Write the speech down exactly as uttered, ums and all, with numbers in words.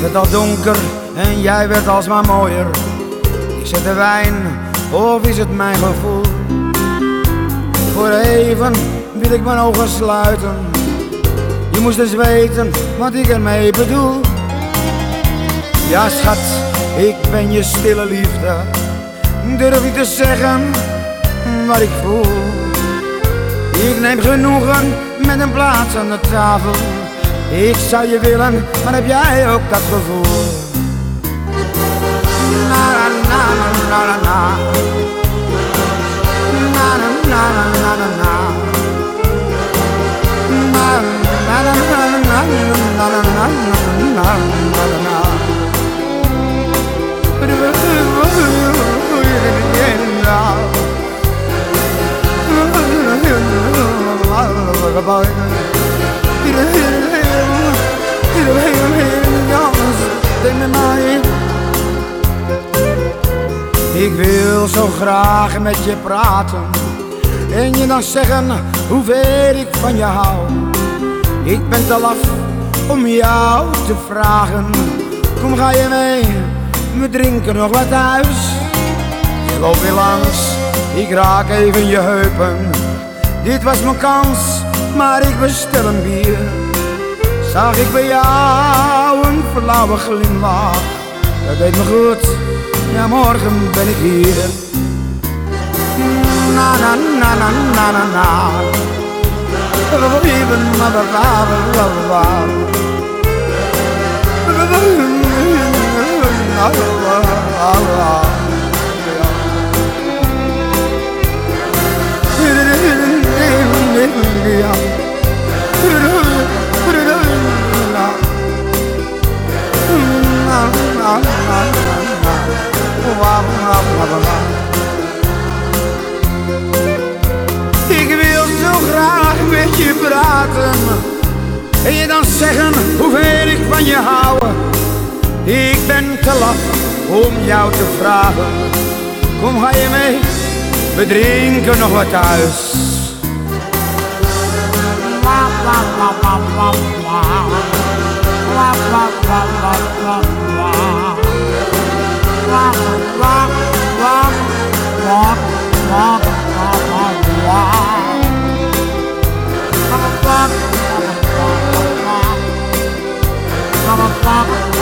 werd al donker en jij werd alsmaar mooier. Is het de wijn of is het mijn gevoel? Voor even wil ik mijn ogen sluiten. Je moest eens weten wat ik ermee bedoel. Ja schat, ik ben je stille liefde. Durf ik te zeggen wat ik voel. Ik neem genoegen met een plaats aan de tafel. Ik zou je willen, maar heb jij ook dat gevoel? Na na na na na na. Na na na na na na. Na na na na na na na na na. Ik wil zo graag met je praten en je dan zeggen hoeveel ik van je hou. Ik ben te laf om jou te vragen. Kom, ga je mee, we drinken nog wat thuis. Je loopt weer langs, ik raak even je heupen. Dit was mijn kans, maar ik bestel een bier. Zag ik bij jou een flauwe glimlach. Dat deed me goed, ja morgen ben ik hier. Na na na na na na na. Even na na na na na. Ik wil zo graag met je praten en je dan zeggen hoeveel ik van je hou. Ik ben te laf om jou te vragen. Kom, ga je mee, we drinken nog wat thuis. Mama,